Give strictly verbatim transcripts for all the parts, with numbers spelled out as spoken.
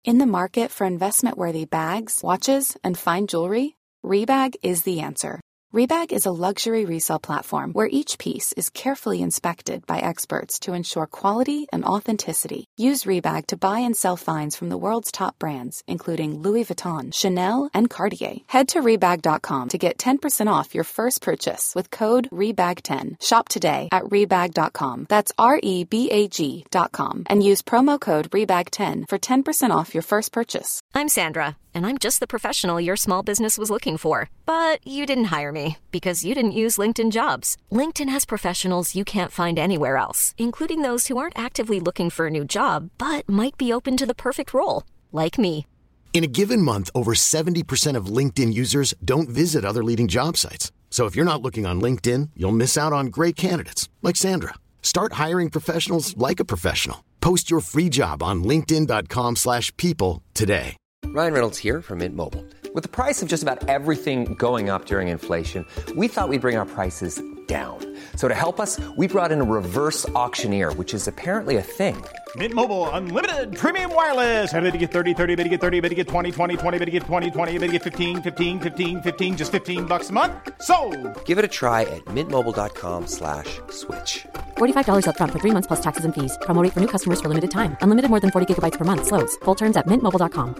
In the market for investment-worthy bags, watches, and fine jewelry, Rebag is the answer. Rebag is a luxury resale platform where each piece is carefully inspected by experts to ensure quality and authenticity. Use Rebag to buy and sell finds from the world's top brands, including Louis Vuitton, Chanel, and Cartier. Head to Rebag dot com to get ten percent off your first purchase with code Rebag ten. Shop today at Rebag dot com. That's R E B A G dot com. And use promo code Rebag ten for ten percent off your first purchase. I'm Sandra, and I'm just the professional your small business was looking for. But you didn't hire me because you didn't use LinkedIn Jobs. LinkedIn has professionals you can't find anywhere else, including those who aren't actively looking for a new job, but might be open to the perfect role, like me. In a given month, over seventy percent of LinkedIn users don't visit other leading job sites. So if you're not looking on LinkedIn, you'll miss out on great candidates like Sandra. Start hiring professionals like a professional. Post your free job on linkedin dot com slash people today. Ryan Reynolds here from Mint Mobile. With the price of just about everything going up during inflation, we thought we'd bring our prices down. So to help us, we brought in a reverse auctioneer, which is apparently a thing. Mint Mobile Unlimited Premium Wireless. How to get thirty, thirty, how to get thirty, how to get twenty, twenty, twenty, how to get twenty, twenty, how to get fifteen, fifteen, fifteen, fifteen, just fifteen bucks a month? Sold! Give it a try at mintmobile.com slash switch. forty-five dollars up front for three months plus taxes and fees. Promo rate for new customers for limited time. Unlimited more than forty gigabytes per month. Slows full terms at mint mobile dot com.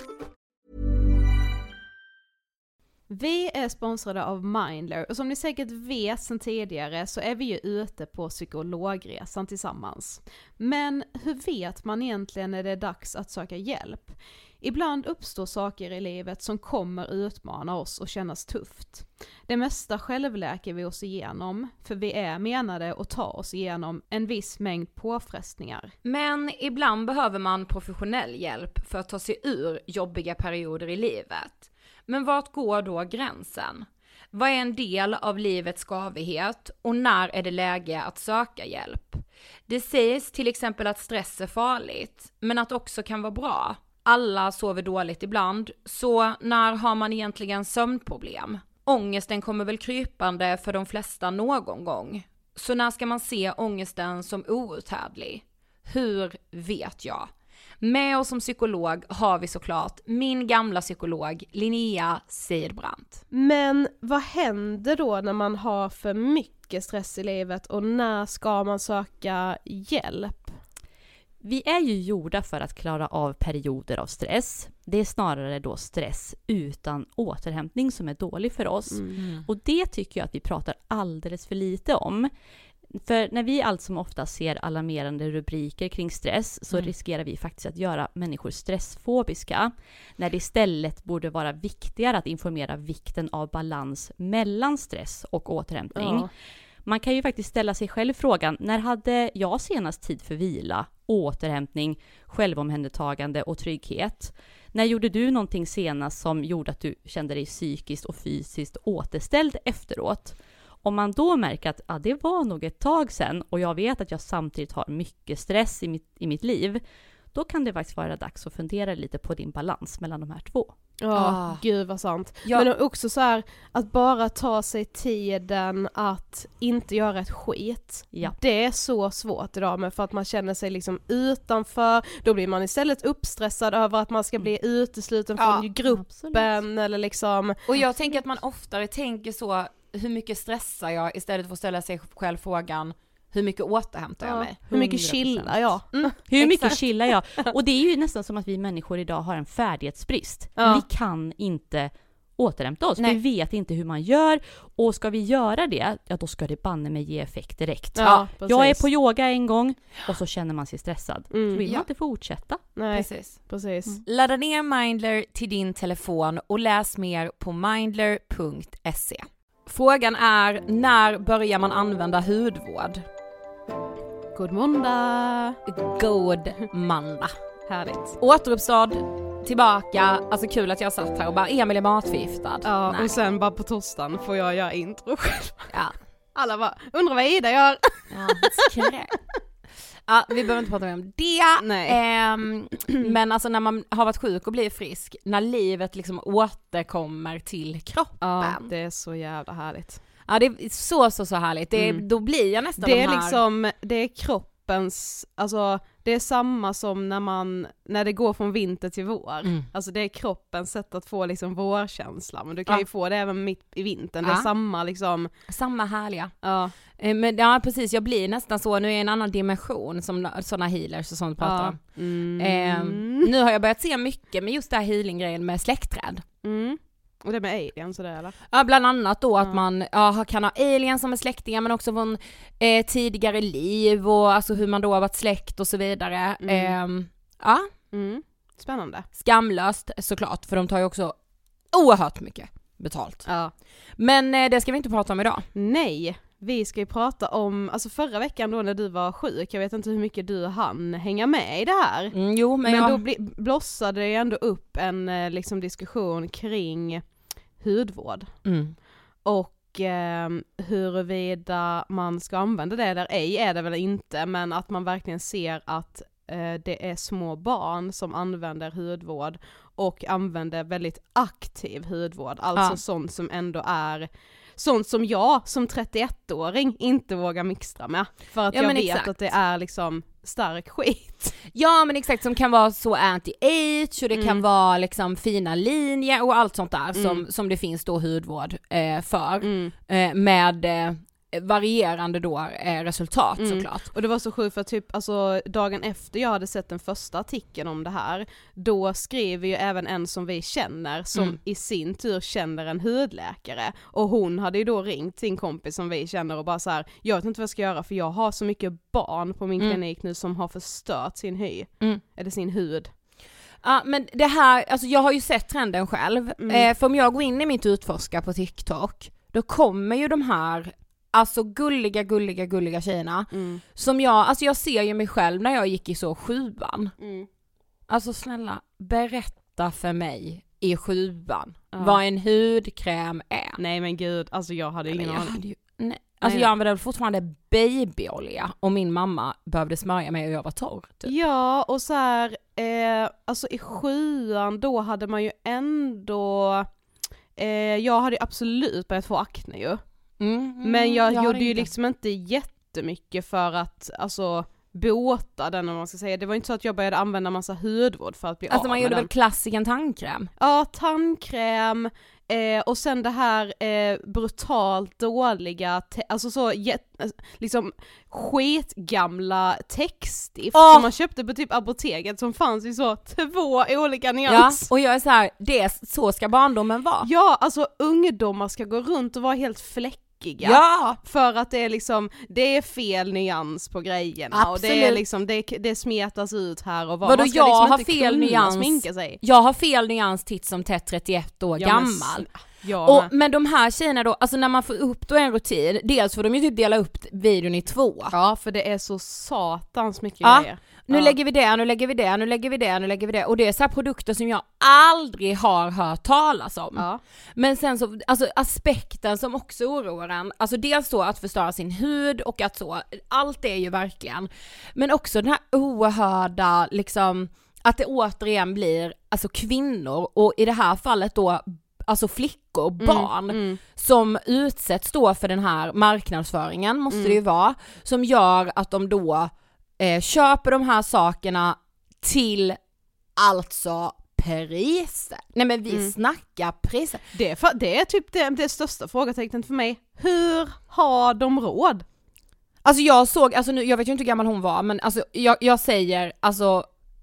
Vi är sponsrade av Mindler och som ni säkert vet sedan tidigare så är vi ju ute på psykologresan tillsammans. Men hur vet man egentligen när det är dags att söka hjälp? Ibland uppstår saker i livet som kommer utmana oss och kännas tufft. Det mesta självläker vi oss igenom, för vi är menade att ta oss igenom en viss mängd påfrestningar. Men ibland behöver man professionell hjälp för att ta sig ur jobbiga perioder i livet. Men vart går då gränsen? Vad är en del av livets skavighet och när är det läge att söka hjälp? Det sägs till exempel att stress är farligt, men att också kan vara bra. Alla sover dåligt ibland, så när har man egentligen sömnproblem? Ångesten kommer väl krypande för de flesta någon gång. Så när ska man se ångesten som outhärdlig? Hur vet jag? Med oss som psykolog har vi såklart min gamla psykolog Linnea Seidbrant. Men vad händer då när man har för mycket stress i livet och när ska man söka hjälp? Vi är ju gjorda för att klara av perioder av stress. Det är snarare då stress utan återhämtning som är dålig för oss. Mm. Och det tycker jag att vi pratar alldeles för lite om. För när vi allt som ofta ser alarmerande rubriker kring stress så mm. riskerar vi faktiskt att göra människor stressfobiska. När det istället borde vara viktigare att informera vikten av balans mellan stress och återhämtning. Ja. Man kan ju faktiskt ställa sig själv frågan, när hade jag senast tid för vila, återhämtning, självomhändertagande och trygghet? När gjorde du någonting senast som gjorde att du kände dig psykiskt och fysiskt återställd efteråt? Om man då märker att ah, det var nog ett tag sedan och jag vet att jag samtidigt har mycket stress i mitt, i mitt liv, då kan det faktiskt vara dags att fundera lite på din balans mellan de här två. Ja, oh, ah. gud vad sant. Ja. Men också så här, att bara ta sig tiden att inte göra ett skit. Ja. Det är så svårt idag med för att man känner sig liksom utanför. Då blir man istället uppstressad över att man ska bli utesluten från ja, gruppen. Absolut. Eller liksom. Och jag tänker att man oftare tänker så, hur mycket stressar jag istället för att ställa sig själv frågan, hur mycket återhämtar jag mig? Ja, hur mycket chillar jag? Mm, hur mycket chillar jag? Och det är ju nästan som att vi människor idag har en färdighetsbrist. Ja. Vi kan inte återhämta oss. Nej. Vi vet inte hur man gör. Och ska vi göra det, ja då ska det banne mig ge effekt direkt. Ja, jag är på yoga en gång och så känner man sig stressad. Mm. Så vill man ja. inte fortsätta. Nej, precis. precis. Mm. Ladda ner Mindler till din telefon och läs mer på mindler punkt se. Frågan är, när börjar man använda hudvård? God måndag. God måndag. Härligt. Återuppstad, tillbaka. Alltså kul att jag satt här och bara, Emil är matförgiftad. Ja, Nej. Och sen bara på torsdagen får jag göra intro själv. Ja. Alla bara, undrar vad Ida gör. Ja, skräck. Ja, vi behöver inte prata mer om det. Nej. Ähm, men alltså när man har varit sjuk och blir frisk, när livet liksom återkommer till kroppen. Ja, det är så jävla härligt. Ja, det är så, så, så härligt. Det, mm. Då blir jag nästan det de är här... liksom, det är kroppens, alltså det är samma som när man när det går från vinter till vår. Mm. Alltså det är kroppens sätt att få liksom vårkänsla, men du kan Ja. ju få det även mitt i vintern. Det är Ja. samma liksom. Samma härliga. Ja. Eh, Men ja, precis, jag blir nästan så, nu är en annan dimension som sådana healers och sånt pratar Ja. om. Mm. Eh, nu har jag börjat se mycket med just det här healing-grejen med släktträd. Mm. Och det med aliens och det eller? Ja, bland annat då att Ja. man ja, kan ha aliens som är släktingar, men också från eh, tidigare liv och alltså hur man då har varit släkt och så vidare. Mm. Eh, ja, Mm. Spännande. skamlöst såklart, för de tar ju också oerhört mycket betalt. Ja. Men eh, det ska vi inte prata om idag. Nej, vi ska ju prata om, alltså förra veckan då när du var sjuk, jag vet inte hur mycket du hann hänga med i det här. Mm, jo, men, Men jag... då bli, blossade det ju ändå upp en eh, liksom diskussion kring hudvård. Mm. Och eh, huruvida man ska använda det eller ej är det väl inte, men att man verkligen ser att eh, det är små barn som använder hudvård och använder väldigt aktiv hudvård, alltså Ja. sånt som ändå är sånt som jag som trettioett-åring inte vågar mixtra med, för att Ja, jag men vet exakt. att det är liksom stark skit. Ja, men exakt, som kan vara så anti-age och det kan Mm. vara liksom fina linjer och allt sånt där Mm. som, som det finns då hudvård eh, för. Mm. Eh, med eh, varierande då eh, resultat Mm. såklart. Och det var så sjukt för typ, alltså dagen efter jag hade sett den första artikeln om det här, då skriver ju även en som vi känner, som Mm. i sin tur känner en hudläkare, och hon hade ju då ringt sin kompis som vi känner och bara så här: jag vet inte vad jag ska göra för jag har så mycket barn på min Mm. klinik nu som har förstört sin hy, Mm. eller sin hud. Ja, men det här, alltså jag har ju sett trenden själv. Mm. Eh, för om jag går in i mitt utforska på TikTok, då kommer ju de här alltså gulliga, gulliga, gulliga tjejerna Mm. som jag, alltså jag ser ju mig själv när jag gick i så sjuan. Mm. Alltså snälla, berätta för mig i sjuan Ja. vad en hudkräm är. Nej men gud, alltså jag hade ingen Men jag aning. hade ju, nej. Alltså Nej. jag använde fortfarande babyolja och min mamma behövde smörja mig och jag var torr. Typ. Ja, och så här, eh, alltså i sjuan då hade man ju ändå, eh, jag hade ju absolut börjat få akne ju. Mm, mm, Men jag, har gjorde det ju inte. liksom inte jättemycket för att, alltså, bota den, om man ska säga. Det var inte så att jag började använda massa hudvård för att bli Alltså av man med gjorde den. väl klassikern tandkräm? Ja, tandkräm, eh, och sen det här eh, brutalt dåliga, te- alltså så jät- liksom skitgamla textstift Åh! som man köpte på typ apoteket, som fanns i så två olika Ja, nyans. och jag är så här, det är, så ska barndomen vara. Ja, alltså ungdomar ska gå runt och vara helt fläckiga. Ja! För att det är liksom, det är fel nyans på grejerna. Och det är Absolut. liksom, det, det smetas ut här och var. Vadå, Man ska jag liksom har inte fel kunna nyans? sminka sig. Jag har fel nyans titt som tätt trettioett år Ja, men gammal. s- Jag Och, med. men de här tjejerna då, alltså när man får upp då en rutin, dels får de ju typ dela upp videon i två. Ja, för det är så satans mycket Ja. grejer. Nu Ja. lägger vi det, nu lägger vi det, nu lägger vi det, nu lägger vi det. Och det är så här produkter som jag aldrig har hört talas om. Ja. Men sen så, alltså aspekten som också oroar en, alltså dels så att förstöra sin hud och att så, allt det är ju verkligen. Men också den här oerhörda, liksom, att det återigen blir, alltså kvinnor, och i det här fallet då, alltså flickor, barn, mm. som utsätts då för den här marknadsföringen, måste Mm. det ju vara, som gör att de då eh, köper de här sakerna till alltså priser. Nej men vi Mm. snackar priser. Det, är för, det är typ det, det största frågetecknet för mig. Hur har de råd? Alltså jag såg, alltså nu, jag vet ju inte hur gammal hon var, men alltså jag, jag säger, alltså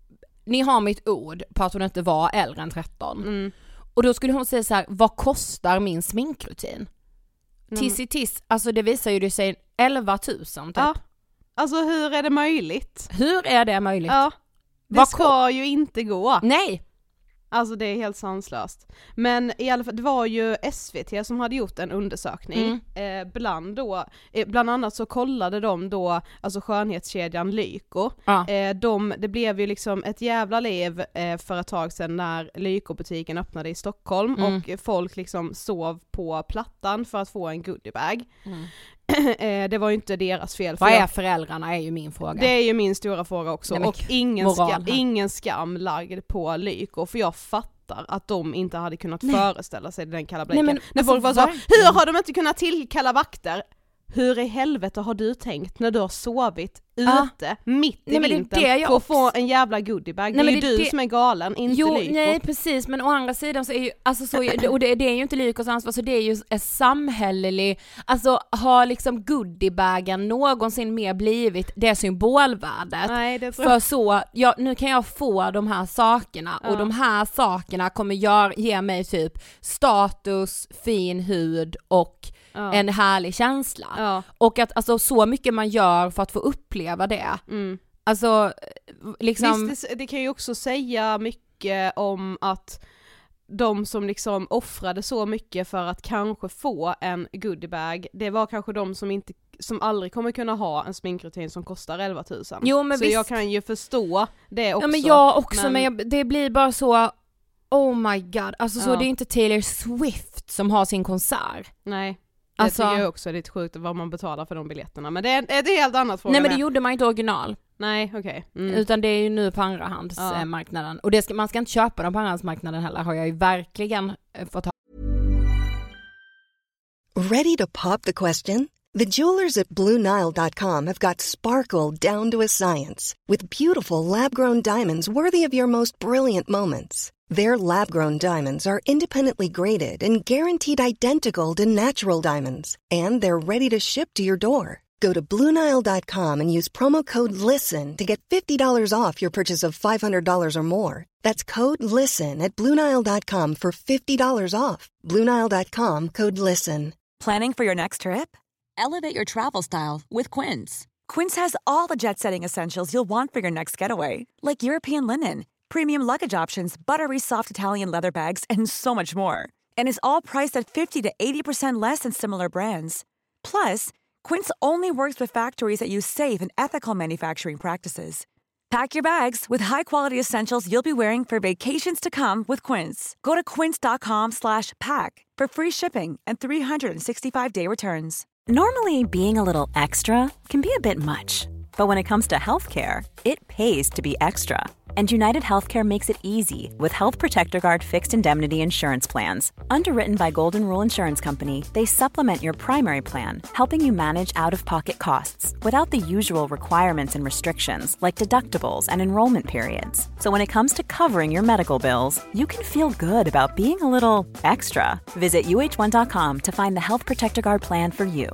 ni har mitt ord på att hon inte var äldre än tretton. Mm. Och då skulle hon säga så här: vad kostar min sminkrutin? Mm. Tiss i tiss, alltså det visar ju det sig elva tusen typ. Ja. Alltså hur är det möjligt? Hur är det möjligt? Ja. Det Vad ska ju inte gå. Nej! Alltså det är helt sanslöst. Men i alla fall, det var ju S V T som hade gjort en undersökning. Mm. Eh, bland, då, eh, bland annat så kollade de då, alltså skönhetskedjan Lyko. Ja. Eh, de, det blev ju liksom ett jävla liv eh, för ett tag sedan när Lyko-butiken öppnade i Stockholm, Mm. och folk liksom sov på plattan för att få en goodiebag. Mm. eh, det var ju inte deras fel. för Vad är jag- föräldrarna är ju min fråga. Det är ju min stora fråga också. Nej, men och ingen, moral skam, här. ingen skam lagd på Lyko, för jag fattar att de inte hade kunnat Nej. föreställa sig den kalla Nej, blicken. men När alltså, folk var så, verkligen. hur har de inte kunnat tillkalla vakter? hur i helvete har du tänkt när du har sovit Ja. ute mitt i Nej, vintern det är det jag för att också- få en jävla goodiebag? Nej, det är men ju det- du det- som är galen, inte Jo, Lyko. nej precis, men å andra sidan så är ju, alltså så, och det, det är ju inte Lykos ansvar, så det är ju en samhällelig, alltså har liksom goodiebagen någonsin mer blivit det symbolvärdet? Nej, det tror För jag. så, ja, nu kan jag få de här sakerna Ja. och de här sakerna kommer gör, ge mig typ status, fin hud och Ja. en härlig känsla. Ja. Och att alltså så mycket man gör för att få uppleva det. Mm. Alltså liksom... Visst, det, det kan ju också säga mycket om att de som liksom offrade så mycket för att kanske få en goodiebag, det var kanske de som inte som aldrig kommer kunna ha en sminkrutin som kostar elva tusen. Jo, men så visst. jag kan ju förstå det också. Ja men jag också, men, men jag, det blir bara så, oh my god, alltså så Ja. det är inte Taylor Swift som har sin konsert. Nej, det Alltså- tycker jag också är lite sjukt vad man betalar för de biljetterna, men det är ett helt annat fråga. Nej men det med. gjorde man inte original, Nej, okej. Okay. Mm. utan det är ju nu på andrahandsmarknaden. Ja. Och det ska, man ska inte köpa dem på andrahandsmarknaden heller, har jag ju verkligen eh, fått ha. Ready to pop the question? The jewelers at Blue Nile dot com have got sparkle down to a science with beautiful lab-grown diamonds worthy of your most brilliant moments. Their lab-grown diamonds are independently graded and guaranteed identical to natural diamonds, and they're ready to ship to your door. Go to Blue Nile dot com and use promo code LISTEN to get fifty dollars off your purchase of five hundred dollars or more. That's code LISTEN at Blue Nile dot com for fifty dollars off. Blue Nile dot com, code LISTEN. Planning for your next trip? Elevate your travel style with Quince. Quince has all the jet-setting essentials you'll want for your next getaway, like European linen, premium luggage options, buttery soft Italian leather bags, and so much more. And is all priced at fifty to eighty percent less than similar brands. Plus, Quince only works with factories that use safe and ethical manufacturing practices. Pack your bags with high-quality essentials you'll be wearing for vacations to come with Quince. Go to quince dot com slash pack for free shipping and three sixty-five day returns. Normally, being a little extra can be a bit much, but when it comes to healthcare, it pays to be extra. And United Healthcare makes it easy with Health Protector Guard fixed indemnity insurance plans. Underwritten by Golden Rule Insurance Company, they supplement your primary plan, helping you manage out-of-pocket costs without the usual requirements and restrictions like deductibles and enrollment periods. So when it comes to covering your medical bills, you can feel good about being a little extra. Visit U H one dot com to find the Health Protector Guard plan for you.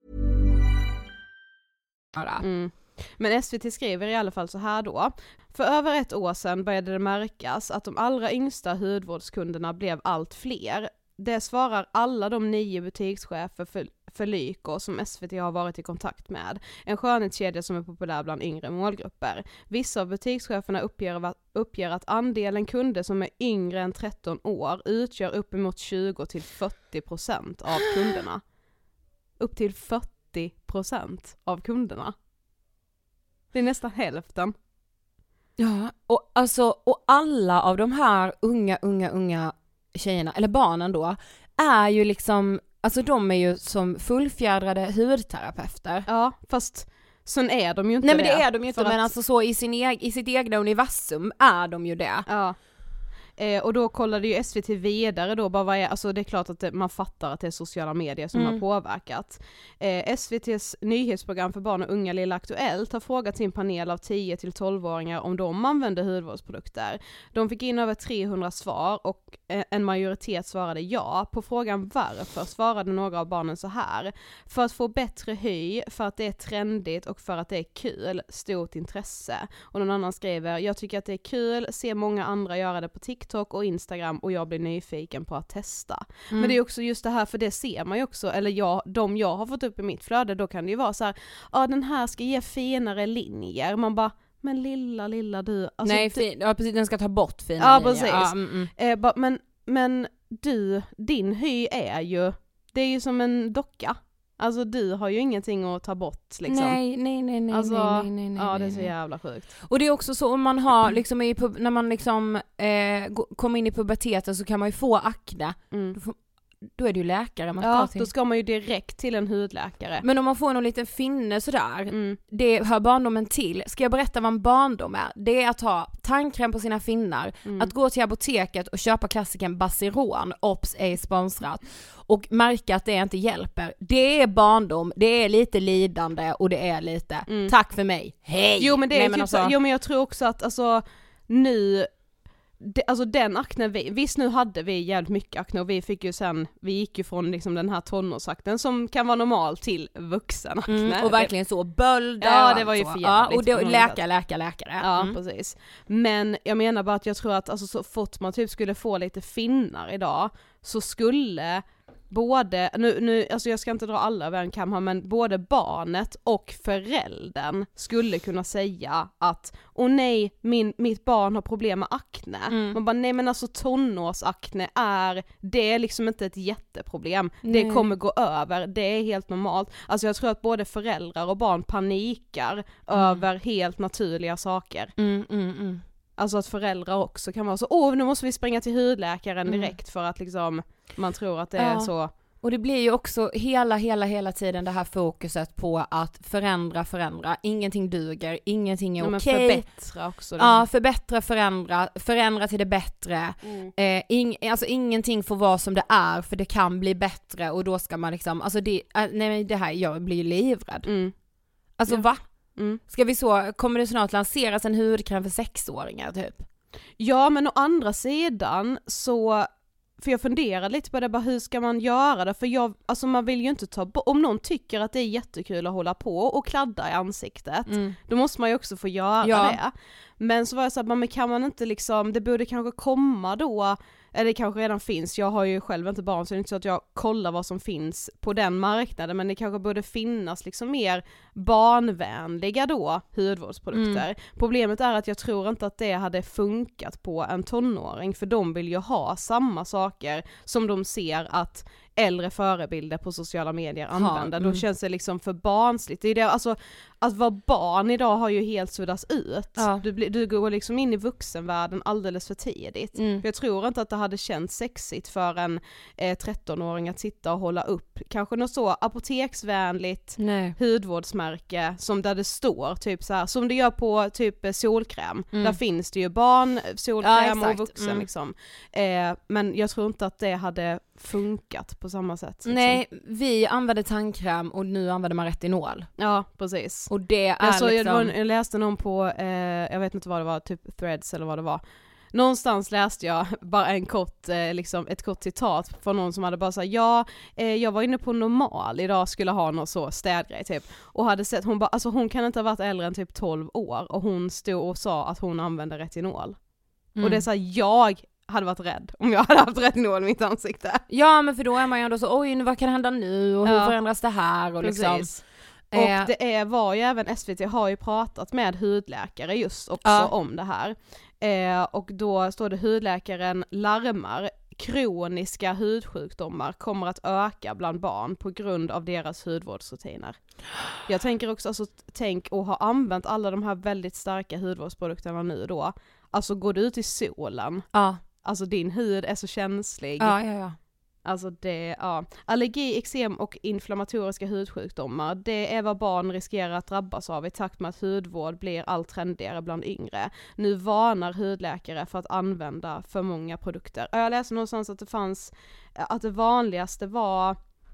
Mm. Men S V T skriver i alla fall så här då. För över ett år sedan började det märkas att de allra yngsta hudvårdskunderna blev allt fler. Det svarar alla de nio butikschefer för, för Lyko som S V T har varit i kontakt med. En skönhetskedja som är populär bland yngre målgrupper. Vissa av butikscheferna uppger, uppger att andelen kunder som är yngre än tretton år utgör uppemot tjugo till fyrtio procent av kunderna. Upp till fyrtio procent av kunderna. Det är nästan hälften. Ja, och alltså, och alla av de här unga, unga, unga tjejerna, eller barnen då, är ju liksom, alltså de är ju som fullfjädrade hudterapeuter. Ja, fast sen är de ju inte Nej det. men det är de ju inte, För men att- alltså så i, sin eg- i sitt egna universum är de ju det. Ja. Eh, och då kollade ju S V T vidare då, bara vad är, alltså det är klart att det, man fattar att det är sociala medier som Mm. har påverkat. Eh, S V T:s nyhetsprogram för barn och unga Lilla Aktuellt har frågat sin panel av tio till tolv-åringar om de använder hudvårdsprodukter. De fick in över trehundra svar och eh, en majoritet svarade ja. På frågan varför svarade några av barnen så här: för att få bättre hy, för att det är trendigt och för att det är kul, stort intresse. Och någon annan skriver: jag tycker att det är kul, ser många andra göra det på TikTok och Instagram och jag blir nyfiken på att testa. Mm. Men det är också just det här, för det ser man ju också, eller jag, de jag har fått upp i mitt flöde, då kan det ju vara så här: ja den här ska ge finare linjer. Man bara, men lilla lilla du. Alltså, Nej, du, fin, ja precis, den ska ta bort fina Ja, linjer. precis. Ja, mm, mm. eh, ba, men, men du, din hy är ju, det är ju som en docka. Alltså du har ju ingenting att ta bort liksom. Nej, nej, nej, nej, Alltså, nej, nej, nej, ja, nej, det är så nej. jävla sjukt. Och det är också så om man har liksom i pub- när man liksom eh, gå- kommer in i puberteten så kan man ju få akne. Mm. Då får, då är det ju läkare man ska Ja, till. då ska man ju direkt till en hudläkare. Men om man får någon liten finne sådär, Mm. det hör barndomen till. Ska jag berätta vad en barndom är? Det är att ha tandkräm på sina finnar, Mm. att gå till apoteket och köpa klassiken Baciron, ops ej sponsrat, och märka att det inte hjälper. Det är barndom, det är lite lidande och det är lite, Mm. tack för mig, hej! Jo men det är Nej, typ men alltså, så, jo men jag tror också att alltså nu det, alltså den akne vi, visst nu hade vi jävligt mycket akne och vi fick ju sen, vi gick ju från liksom den här tonårsaknen som kan vara normal till vuxenakne. mm, och verkligen så, bölder. Ja det var ju så. för ja, jävligt och det, på något läkare, sätt. läkare, läkare. Ja Mm. precis. Men jag menar bara att jag tror att alltså, så fort man typ skulle få lite finnar idag så skulle både, nu, nu, alltså jag ska inte dra alla över en kam här, men både barnet och föräldern skulle kunna säga att åh nej, min, mitt barn har problem med akne. Mm. Man bara nej men alltså tonårsakne är, det är liksom inte ett jätteproblem. Nej. Det kommer gå över, det är helt normalt. Alltså jag tror att både föräldrar och barn panikar Mm. över helt naturliga saker. Mm, mm, mm. Alltså att föräldrar också kan vara så, åh nu måste vi springa till hudläkaren Mm. direkt för att liksom man tror att det Ja. är så. Och det blir ju också hela, hela, hela tiden det här fokuset på att förändra, förändra. Ingenting duger, ingenting är Ja, men okej. förbättra också. Ja, förbättra, förändra, förändra till det bättre. Mm. Eh, ing, alltså ingenting får vara som det är, för det kan bli bättre och då ska man liksom, alltså det, äh, nej men det här, jag blir ju livrädd. Mm. Alltså Ja. va? Mm. Ska vi så, kommer det snart lanseras en hudkräm för sexåringar typ? Ja men å andra sidan så, för jag funderar lite på det, bara hur ska man göra det? För jag, alltså man vill ju inte ta bort, om någon tycker att det är jättekul att hålla på och kladda i ansiktet, Mm. då måste man ju också få göra Ja. det. Men så var jag så här, men kan man inte liksom, det borde kanske komma då, eller det kanske redan finns, jag har ju själv inte barn så det är inte så att jag kollar vad som finns på den marknaden, men det kanske borde finnas liksom mer barnvänliga då hudvårdsprodukter. Mm. Problemet är att jag tror inte att det hade funkat på en tonåring, för de vill ju ha samma saker som de ser att äldre förebilder på sociala medier använder. mm. Då känns det liksom för barnsligt. Det är det, alltså, att vara barn idag har ju helt suddats ut. Ja. Du, blir, du går liksom in i vuxenvärlden alldeles för tidigt. Mm. För jag tror inte att det hade känts sexigt för en eh, trettonåring att sitta och hålla upp kanske något så apoteksvänligt Nej. hudvårdsmärke som där det står typ så här, som det gör på typ eh, solkräm. Mm. Där finns det ju barn, solkräm Ja, och exakt. vuxen Mm. liksom. Eh, men jag tror inte att det hade funkat på samma sätt. Liksom. Nej, vi använder tandkräm och nu använder man retinol. Ja, precis. Och det är Jag, så, liksom... jag, var, jag läste någon på, eh, jag vet inte vad det var, typ Threads eller vad det var. Någonstans läste jag bara en kort, eh, liksom ett kort citat från någon som hade bara sagt ja, eh, jag var inne på Normal idag, skulle ha någon så städgrej typ. Och hade sett, hon bara, alltså hon kan inte ha varit äldre än typ tolv år och hon stod och sa att hon använde retinol. Mm. Och det är så här, jag hade varit rädd om jag hade haft retinol i mitt ansikte. Ja, men för då är man ju ändå så, oj, vad kan hända nu och hur Ja. förändras det här och liksom... Precis. Eh, Och det är, var ju även, S V T har ju pratat med hudläkare just också Ja. om det här. Eh, och då står det hudläkaren larmar, kroniska hudsjukdomar kommer att öka bland barn på grund av deras hudvårdsrutiner. Jag tänker också, alltså, tänk att ha använt alla de här väldigt starka hudvårdsprodukterna nu då. Alltså går du ut i solen, Ja. alltså din hud är så känslig. Ja, ja, ja. Alltså det, ja. Allergi, eksem och inflammatoriska hudsjukdomar, det är vad barn riskerar att drabbas av i takt med att hudvård blir allt trendigare bland yngre. Nu varnar hudläkare för att använda för många produkter. Jag läste någonstans att det fanns, att det vanligaste var,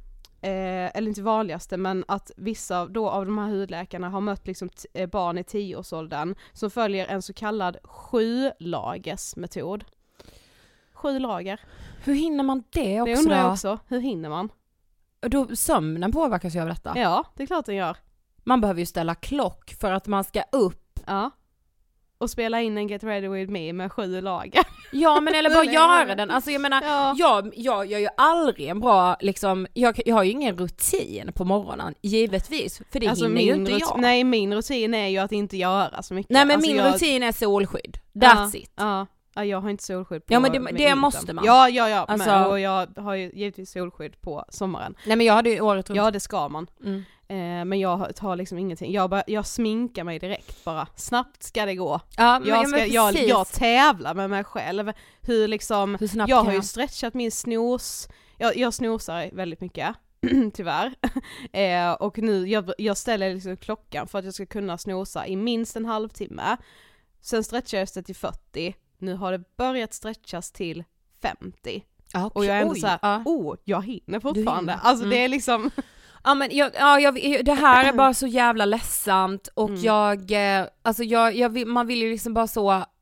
eh, eller inte vanligaste, men att vissa då av de här hudläkarna har mött liksom t- barn i tioårsåldern som följer en så kallad sju-lagersmetod. Sju lager. Hur hinner man det också Det undrar jag då? också. Hur hinner man? Då, sömnen påverkas ju av detta. Ja, det är klart den gör. Man behöver ju ställa klock för att man ska upp. Ja. Och spela in en Get Ready With Me med sju lager. Ja, men eller bara göra den. Alltså jag menar, Ja. jag, jag gör ju aldrig en bra, liksom, jag, jag har ju ingen rutin på morgonen, givetvis. För det Alltså hinner ju min inte rut- jag. Nej, min rutin är ju att inte göra så mycket. Nej, men alltså min jag... rutin är solskydd. That's ja, it. Ja. Ja, jag har inte solskydd på. Ja, men det, det måste man. Ja, ja, ja. Alltså, men, och jag har ju givetvis solskydd på sommaren. Nej, men jag hade ju året runt. Ja, det ska man. Mm. Eh, men jag tar liksom ingenting. Jag, bara, jag sminkar mig direkt bara. Snabbt ska det gå. Ja, men, jag, ska, ja, jag, jag tävlar med mig själv. Hur liksom, Hur snabbt jag kan har ju jag? stretchat min snus. Jag, jag snosar väldigt mycket. Tyvärr. Eh, och nu, jag, jag ställer liksom klockan för att jag ska kunna snosa i minst en halvtimme. Sen stretchades det till fyrtio. Nu har det börjat stretchas till femtio. Ah, okay. Och jag är ändå Oj, såhär, ah. oh, jag hinner fortfarande. hinner. Alltså Mm. det är liksom... Ja, men jag, ja, jag, det här är bara så jävla ledsamt och Mm. jag, eh, alltså jag, jag vill, man vill ju liksom bara så, uh,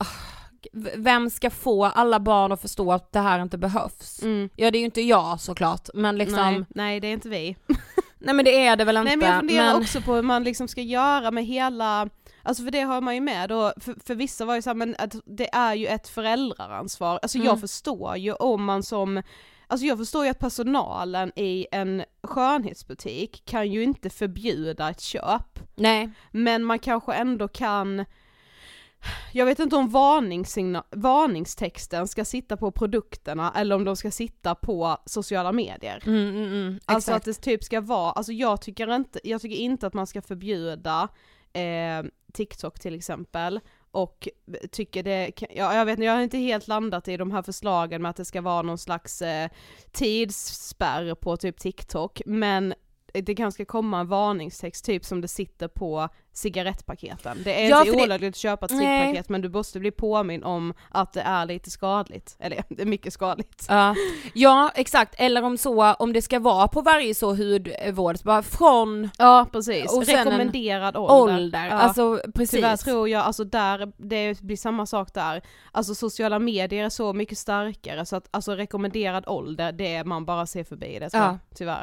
vem ska få alla barn att förstå att det här inte behövs? Mm. Ja, det är ju inte jag såklart, men liksom... Nej, nej, det är inte vi. Nej, men det är det väl inte. Nej, men jag funderar men... också på hur man liksom ska göra med hela... Alltså för det har man ju med då, för, för vissa var ju så här, men att det är ju ett föräldraransvar. Alltså Mm. jag förstår ju om man som... Alltså jag förstår ju att personalen i en skönhetsbutik kan ju inte förbjuda ett köp. Nej. Men man kanske ändå kan... Jag vet inte om varningssigna- varningstexten ska sitta på produkterna eller om de ska sitta på sociala medier. Mm, mm, mm. Alltså Exakt. att det typ ska vara, alltså jag tycker inte, jag tycker inte att man ska förbjuda eh, TikTok till exempel. Och tycker det, ja, jag vet inte, jag har inte helt landat i de här förslagen med att det ska vara någon slags eh, tidsspärr på typ TikTok, men det kanske ska komma en varningstext typ som det sitter på cigarettpaketen. Det är Ja, inte för det- olagligt att köpa ett cigarettpaket, men du måste bli påminn om att det är lite skadligt. Eller det är mycket skadligt. Ja, ja, exakt. Eller om så, om det ska vara på varje så hudvård, bara från... Ja, precis. Och sen en rekommenderad ålder. ålder. Ja. Alltså, precis. Tyvärr tror jag, alltså där, det blir samma sak där. Alltså sociala medier är så mycket starkare så att alltså rekommenderad ålder, det är man bara ser förbi det, tror Ja. jag, tyvärr.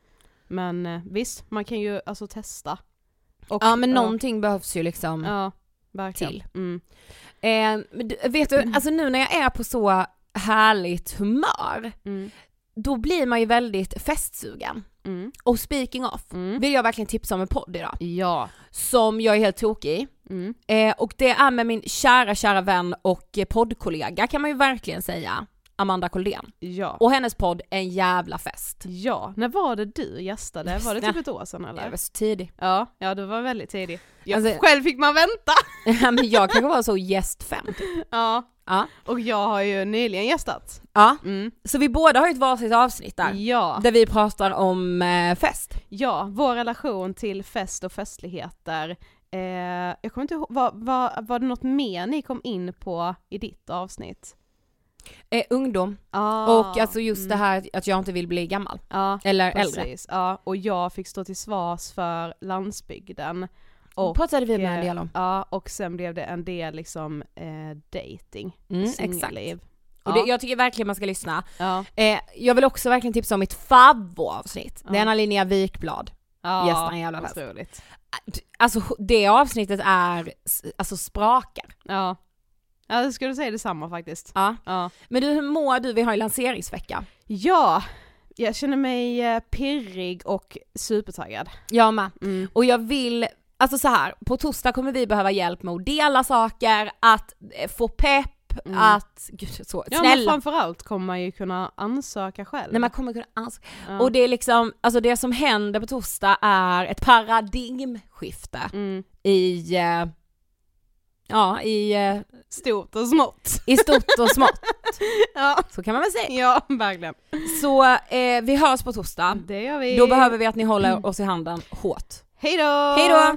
Men eh, visst, man kan ju alltså testa. Och, Ja, men någonting behövs ju liksom ja, verkligen. till. Mm. Eh, men du- vet du, alltså nu när jag är på så härligt humör, Mm. då blir man ju väldigt festsugen. Mm. Och speaking of, Mm. vill jag verkligen tipsa om en podd idag. Ja. Som jag är helt tokig i. Mm. Eh, och det är med min kära, kära vän och eh, poddkollega, kan man ju verkligen säga, Amanda Koldén. Ja. Och hennes podd är en jävla fest. Ja, när var det du gästade? Var det typ ett år sedan eller? Jag var så tidig. Ja, ja du var väldigt tidig. Jag, Alltså- själv fick man vänta! Men jag kanske var så gäst fem. Typ. Ja, Ja. och jag har ju nyligen gästat. Ja. Mm. Så vi båda har ju ett varsitt avsnitt där. Ja. Där vi pratar om eh, fest. Ja, vår relation till fest och festligheter. Eh, jag kommer inte ihåg, var, var, var det något mer ni kom in på i ditt avsnitt? Eh, ungdom. Ah, Och alltså just mm. det här att jag inte vill bli gammal. Ja, Eller precis. äldre. Ja, och jag fick stå till svars för landsbygden. Och, pratade vi med en del om. Ja, och sen blev det en del liksom eh, dating, Mm, singelliv. Och Ja. det, jag tycker verkligen man ska lyssna. Ja. Eh, jag vill också verkligen tipsa om mitt favvo-avsnitt. Det är Ja. när Linnea Wikblad Ja, gästar en jävla fest. otroligt. Alltså det avsnittet är, alltså sprakar. Ja. Ja, jag skulle säga detsamma faktiskt. Ja. Ja. Men du, hur mår du? Vi har ju lanseringsvecka. Ja, jag känner mig eh, pirrig och supertaggad. Jag med. Mm. Och jag vill, alltså så här, på torsdag kommer vi behöva hjälp med att dela saker, att eh, få pepp, Mm. att, gud så, Ja, men snälla. framförallt kommer man ju kunna ansöka själv. Nej, man kommer kunna ansöka. Ja. Och det är liksom, alltså det som händer på torsdag är ett paradigmskifte Mm. i, eh, ja i, eh, Stort och smått. i stort och smått. Ja. Så kan man väl säga. Ja, verkligen. Så eh, vi hörs på torsdag. Det gör vi. Då behöver vi att ni håller oss i handen hårt. Hej då! Hej då!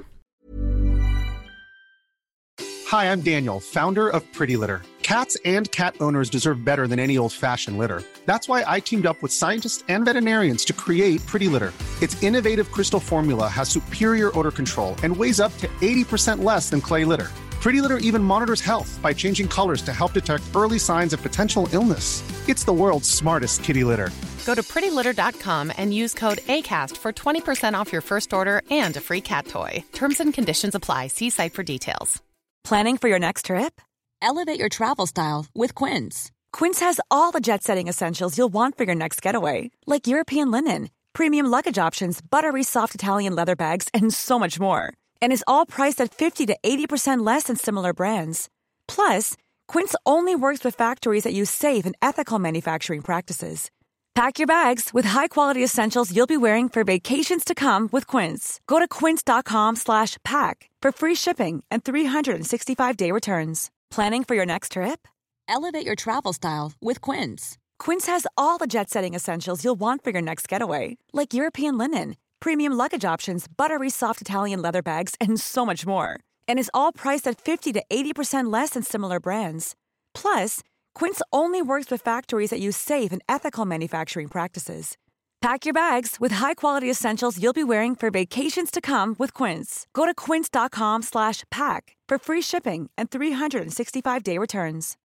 Hi, I'm Daniel, founder of Pretty Litter. Cats and cat owners deserve better than any old-fashioned litter. That's why I teamed up with scientists and veterinarians to create Pretty Litter. Its innovative crystal formula has superior odor control and weighs up to eighty percent less than clay litter. Pretty Litter even monitors health by changing colors to help detect early signs of potential illness. It's the world's smartest kitty litter. Go to pretty litter dot com and use code ACAST for twenty percent off your first order and a free cat toy. Terms and conditions apply. See site for details. Planning for your next trip? Elevate your travel style with Quince. Quince has all the jet-setting essentials you'll want for your next getaway, like European linen, premium luggage options, buttery soft Italian leather bags, and so much more. And is all priced at fifty to eighty percent less than similar brands. Plus, Quince only works with factories that use safe and ethical manufacturing practices. Pack your bags with high-quality essentials you'll be wearing for vacations to come with Quince. Go to quince.com slash pack for free shipping and three sixty-five day returns. Planning for your next trip? Elevate your travel style with Quince. Quince has all the jet-setting essentials you'll want for your next getaway, like European linen, premium luggage options, buttery soft Italian leather bags, and so much more. And is all priced at fifty to eighty percent less than similar brands. Plus, Quince only works with factories that use safe and ethical manufacturing practices. Pack your bags with high-quality essentials you'll be wearing for vacations to come with Quince. Go to quince.com slash pack for free shipping and three sixty-five day returns.